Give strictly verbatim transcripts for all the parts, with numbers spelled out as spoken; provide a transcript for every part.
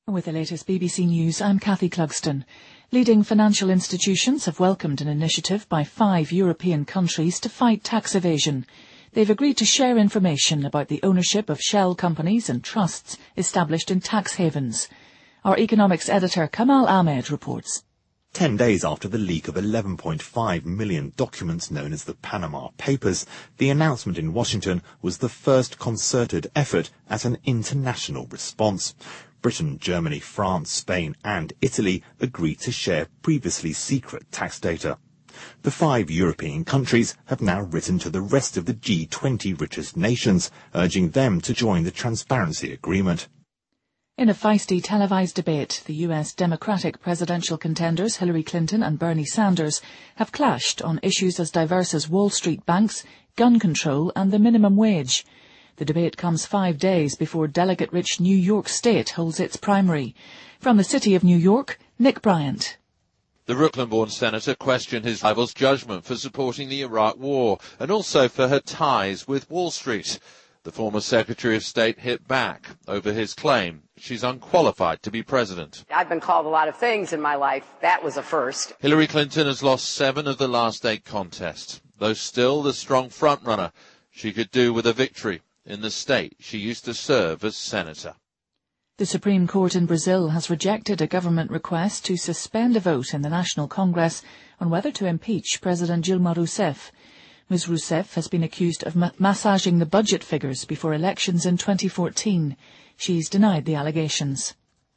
With the latest B B C News, I'm Cathy Clugston. Leading financial institutions have welcomed an initiative by five European countries to fight tax evasion. They've agreed to share information about the ownership of shell companies and trusts established in tax havens. Our economics editor Kamal Ahmed reports. Ten days after the leak of eleven point five million documents known as the Panama Papers, the announcement in Washington was the first concerted effort at an international response. Britain, Germany, France, Spain and Italy agreed to share previously secret tax data. The five European countries have now written to the rest of the G twenty richest nations, urging them to join the transparency agreement. In a feisty televised debate, the U S Democratic presidential contenders Hillary Clinton and Bernie Sanders have clashed on issues as diverse as Wall Street banks, gun control and the minimum wage. The debate comes five days before delegate-rich New York State holds its primary. From the city of New York, Nick Bryant. The Brooklyn-born senator questioned his rival's judgment for supporting the Iraq War and also for her ties with Wall Street. The former Secretary of State hit back over his claim she's unqualified to be president. I've been called a lot of things in my life. That was a first. Hillary Clinton has lost seven of the last eight contests, though still the strong frontrunner. She could do with a victory in the state she used to serve as senator. The Supreme Court in Brazil has rejected a government request to suspend a vote in the National Congress on whether to impeach President Dilma Rousseff. Miz Rousseff has been accused of ma- massaging the budget figures before elections in twenty fourteen. She's denied the allegations.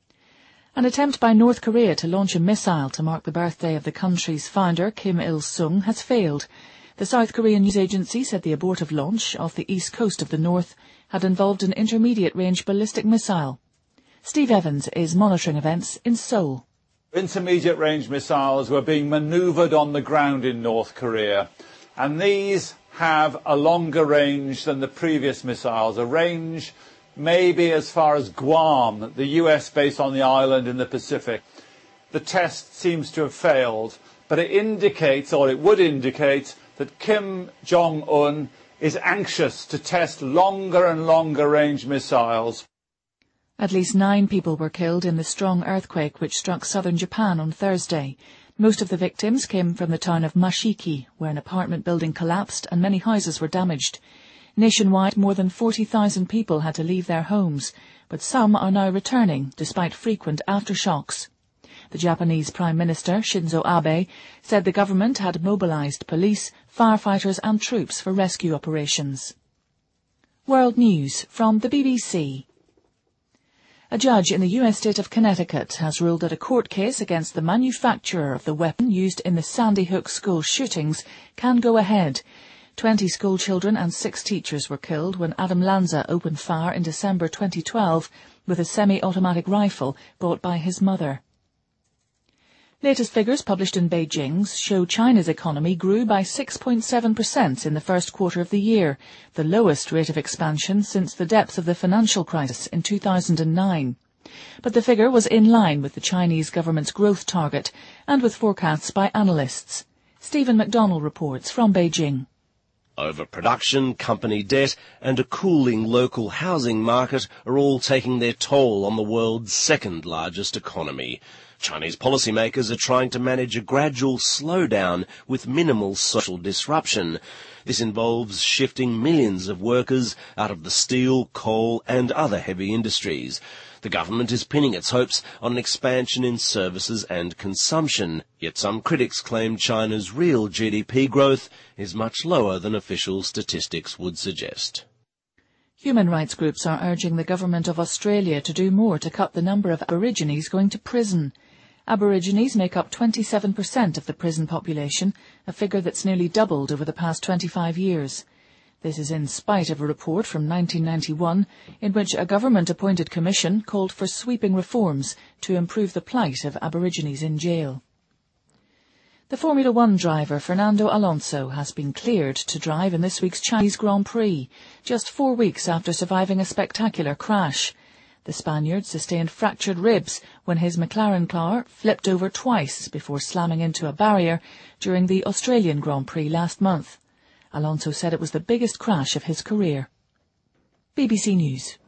An attempt by North Korea to launch a missile to mark the birthday of the country's founder, Kim Il-sung, has failed. The South Korean news agency said the abortive launch off the east coast of the north had involved an intermediate-range ballistic missile. Steve Evans is monitoring events in Seoul. Intermediate-range missiles were being manoeuvred on the ground in North Korea, and these have a longer range than the previous missiles, a range maybe as far as Guam, the U S base on the island in the Pacific. The test seems to have failed, but it indicates, or it would indicate, that Kim Jong-un is anxious to test longer and longer range missiles. At least nine people were killed in the strong earthquake which struck southern Japan on Thursday. Most of the victims came from the town of Mashiki, where an apartment building collapsed and many houses were damaged. Nationwide, more than forty thousand people had to leave their homes, but some are now returning despite frequent aftershocks. The Japanese Prime Minister, Shinzo Abe, said the government had mobilized police, firefighters and troops for rescue operations. World News from the B B C. A judge in the U S state of Connecticut has ruled that a court case against the manufacturer of the weapon used in the Sandy Hook school shootings can go ahead. Twenty school children and six teachers were killed when Adam Lanza opened fire in December twenty twelve with a semi-automatic rifle bought by his mother. Latest figures published in Beijing show China's economy grew by six point seven percent in the first quarter of the year, the lowest rate of expansion since the depths of the financial crisis in two thousand nine. But the figure was in line with the Chinese government's growth target and with forecasts by analysts. Stephen McDonnell reports from Beijing. Overproduction, company debt and a cooling local housing market are all taking their toll on the world's second largest economy. Chinese policymakers are trying to manage a gradual slowdown with minimal social disruption. This involves shifting millions of workers out of the steel, coal and other heavy industries. The government is pinning its hopes on an expansion in services and consumption, yet some critics claim China's real G D P growth is much lower than official statistics would suggest. Human rights groups are urging the government of Australia to do more to cut the number of Aborigines going to prison. Aborigines make up twenty-seven percent of the prison population, a figure that's nearly doubled over the past twenty-five years. This is in spite of a report from nineteen ninety-one in which a government-appointed commission called for sweeping reforms to improve the plight of Aborigines in jail. The Formula One driver Fernando Alonso has been cleared to drive in this week's Chinese Grand Prix, just four weeks after surviving a spectacular crash. The Spaniard sustained fractured ribs when his McLaren car flipped over twice before slamming into a barrier during the Australian Grand Prix last month. Alonso said it was the biggest crash of his career. B B C News.